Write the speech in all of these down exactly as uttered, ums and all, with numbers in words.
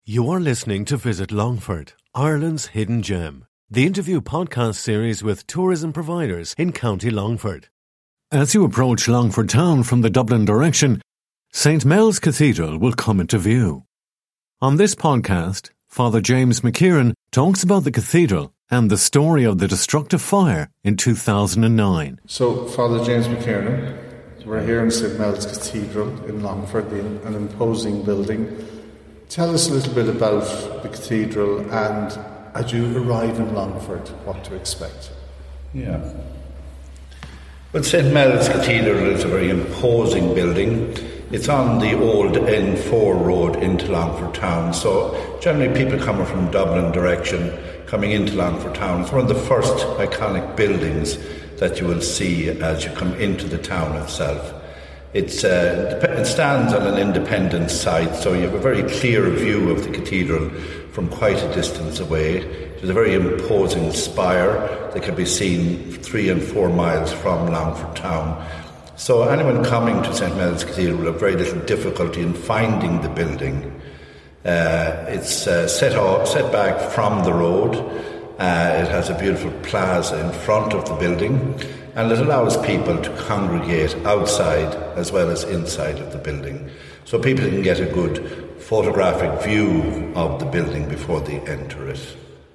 You are listening to Visit Longford, Ireland's hidden gem, the interview podcast series with tourism providers in County Longford. As you approach Longford town from the Dublin direction, Saint Mel's Cathedral will come into view. On this podcast, Father James McKieran talks about the cathedral and the story of the destructive fire in two thousand nine. So, Father James McKiernan, we're here in Saint Mel's Cathedral in Longford, an imposing building. Tell us a little bit about the cathedral and, as you arrive in Longford, what to expect. Yeah. Well, Saint Mel's Cathedral is a very imposing building. It's on the old N four road into Longford town, so generally people coming from Dublin direction coming into Longford town. It's one of the first iconic buildings that you will see as you come into the town itself. It's, uh, it stands on an independent site, so you have a very clear view of the cathedral from quite a distance away. There's a very imposing spire that can be seen three and four miles from Longford town. So anyone coming to Saint Mel's Cathedral will have very little difficulty in finding the building. Uh, it's uh, set, off, set back from the road. Uh, it has a beautiful plaza in front of the building, and it allows people to congregate outside as well as inside of the building, so people can get a good photographic view of the building before they enter it.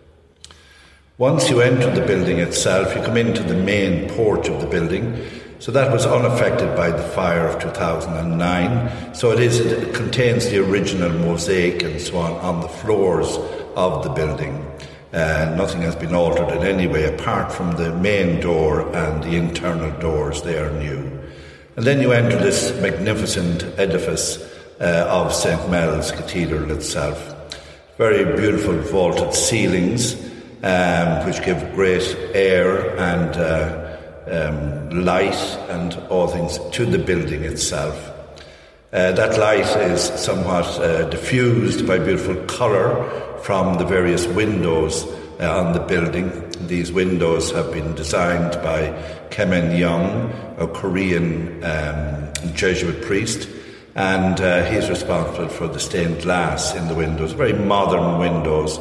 Once you enter the building itself, you come into the main porch of the building. So that was unaffected by the fire of two thousand nine. So it is it contains the original mosaic and so on on the floors of the building. Uh, nothing has been altered in any way apart from the main door and the internal doors. They are new. And then you enter this magnificent edifice uh, of Saint Mel's Cathedral itself. Very beautiful vaulted ceilings um, which give great air and uh, um, light and all things to the building itself. Uh, that light is somewhat uh, diffused by beautiful colour from the various windows uh, on the building. These windows have been designed by Kemen Young, a Korean um, Jesuit priest, and uh, he's responsible for the stained glass in the windows, very modern windows.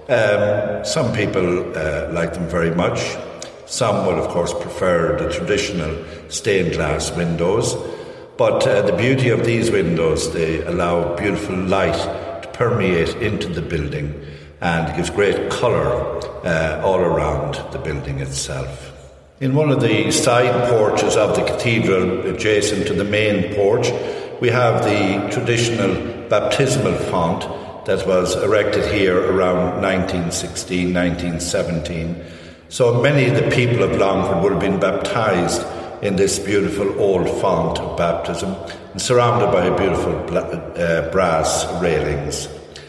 Um, some people uh, like them very much. Some will, of course, prefer the traditional stained glass windows. But uh, the beauty of these windows, they allow beautiful light to permeate into the building, and it gives great colour uh, all around the building itself. In one of the side porches of the cathedral, adjacent to the main porch, we have the traditional baptismal font that was erected here around nineteen sixteen, nineteen seventeen. So many of the people of Longford would have been baptised in this beautiful old font of baptism, and surrounded by beautiful uh, brass railings.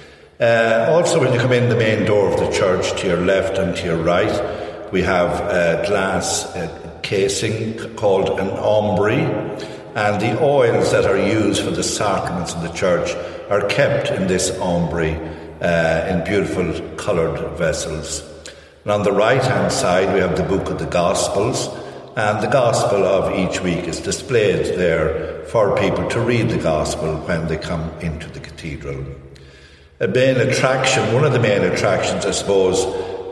Uh, also, when you come in the main door of the church, to your left and to your right, we have a glass uh, casing called an aumbry, and the oils that are used for the sacraments in the church are kept in this aumbry uh, in beautiful coloured vessels. And on the right-hand side, we have the Book of the Gospels, and the Gospel of each week is displayed there for people to read the Gospel when they come into the cathedral. A main attraction, one of the main attractions, I suppose,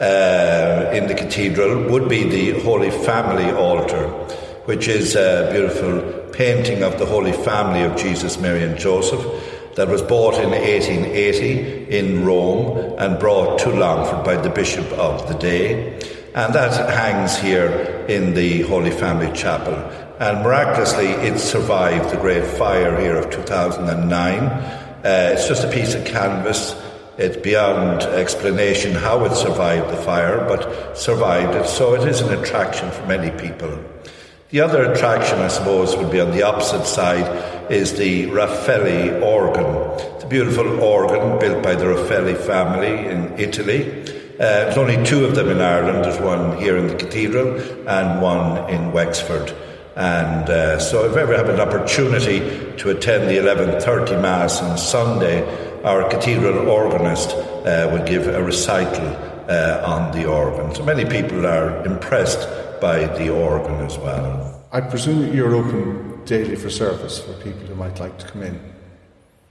uh, in the cathedral would be the Holy Family altar, which is a beautiful painting of the Holy Family of Jesus, Mary and Joseph that was bought in eighteen eighty in Rome and brought to Longford by the Bishop of the day. And that hangs here in the Holy Family Chapel. And miraculously, it survived the great fire here of two thousand nine. Uh, it's just a piece of canvas. It's beyond explanation how it survived the fire, but survived it. So it is an attraction for many people. The other attraction, I suppose, would be on the opposite side, is the Raffaelli organ. It's a beautiful organ built by the Raffaelli family in Italy. Uh, there's only two of them in Ireland. There's one here in the cathedral and one in Wexford. And uh, so if you ever have an opportunity to attend the eleven thirty Mass on Sunday, our cathedral organist uh, will give a recital uh, on the organ. So many people are impressed by the organ as well. I presume that you're open daily for service for people who might like to come in.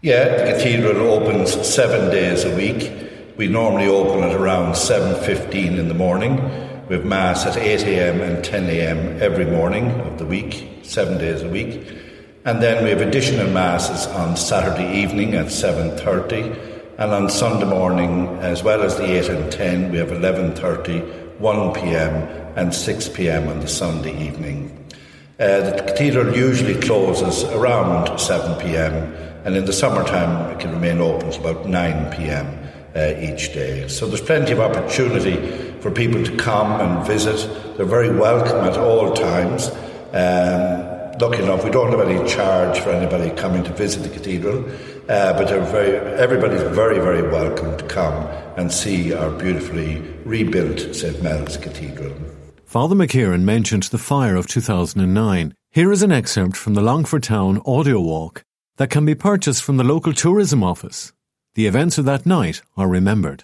Yeah, the cathedral opens seven days a week. We normally open at around seven fifteen in the morning. We have Mass at eight a.m. and ten a.m. every morning of the week, seven days a week. And then we have additional Masses on Saturday evening at seven thirty. And on Sunday morning, as well as the eight and ten, we have eleven thirty, one p.m. and six p.m. on the Sunday evening. Uh, the cathedral usually closes around seven p.m. and in the summertime it can remain open till about nine p.m. Uh, each day. So there's plenty of opportunity for people to come and visit. They're very welcome at all times. Um, lucky enough, we don't have any charge for anybody coming to visit the cathedral, uh, but they're very, everybody's very, very welcome to come and see our beautifully rebuilt Saint Mel's Cathedral. Father McKieran mentioned the fire of two thousand nine. Here is an excerpt from the Longford Town audio walk that can be purchased from the local tourism office. The events of that night are remembered.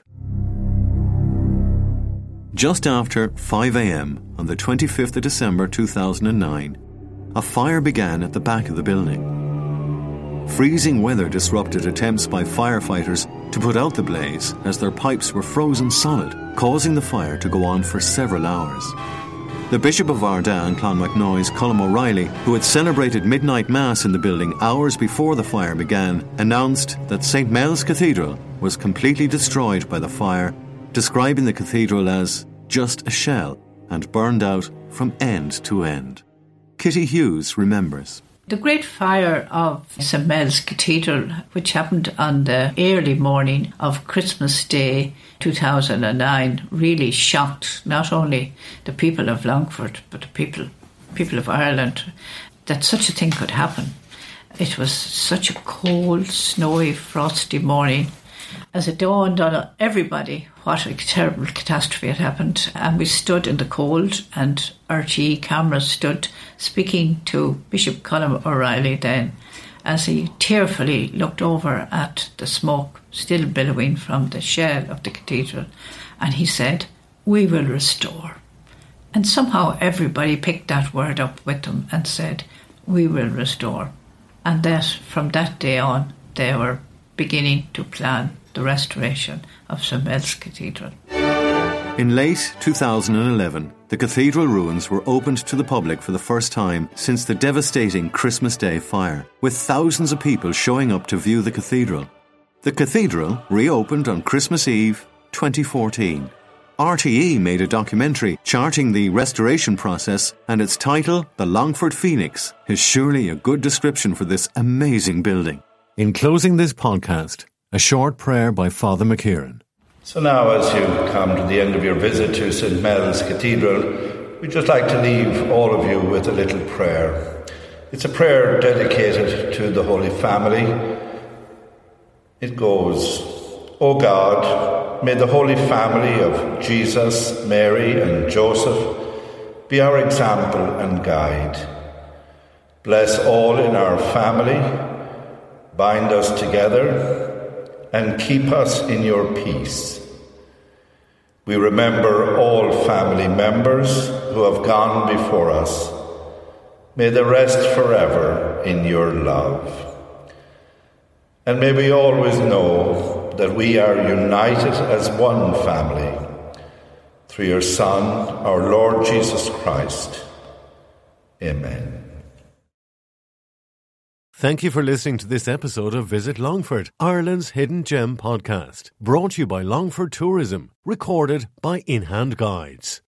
Just after five a.m. on the twenty-fifth of December two thousand nine, a fire began at the back of the building. Freezing weather disrupted attempts by firefighters to put out the blaze as their pipes were frozen solid, causing the fire to go on for several hours. The Bishop of Ardagh and Clonmacnoise, Colm O'Reilly, who had celebrated midnight Mass in the building hours before the fire began, announced that Saint Mel's Cathedral was completely destroyed by the fire, describing the cathedral as just a shell and burned out from end to end. Kitty Hughes remembers. The great fire of Saint Mel's Cathedral, which happened on the early morning of Christmas Day two thousand nine, really shocked not only the people of Longford but the people people of Ireland that such a thing could happen. It was such a cold, snowy, frosty morning as it dawned on everybody what a terrible catastrophe had happened. And we stood in the cold, and R T E cameras stood speaking to Bishop Colm O'Reilly then as he tearfully looked over at the smoke still billowing from the shell of the cathedral, and he said, "We will restore." And somehow everybody picked that word up with them and said, "We will restore." And that from that day on they were beginning to plan the restoration of Saint Mel's Cathedral. In late two thousand eleven, the cathedral ruins were opened to the public for the first time since the devastating Christmas Day fire, with thousands of people showing up to view the cathedral. The cathedral reopened on Christmas Eve twenty fourteen. R T E made a documentary charting the restoration process, and its title, The Longford Phoenix, is surely a good description for this amazing building. In closing this podcast, a short prayer by Father McKieran. So now, as you come to the end of your visit to Saint Mel's Cathedral, we'd just like to leave all of you with a little prayer. It's a prayer dedicated to the Holy Family. It goes, O God, may the Holy Family of Jesus, Mary and Joseph be our example and guide. Bless all in our family, bind us together, and keep us in your peace. We remember all family members who have gone before us. May they rest forever in your love. And may we always know that we are united as one family through your Son, our Lord Jesus Christ. Amen. Thank you for listening to this episode of Visit Longford, Ireland's Hidden Gem podcast, brought to you by Longford Tourism, recorded by In Hand Guides.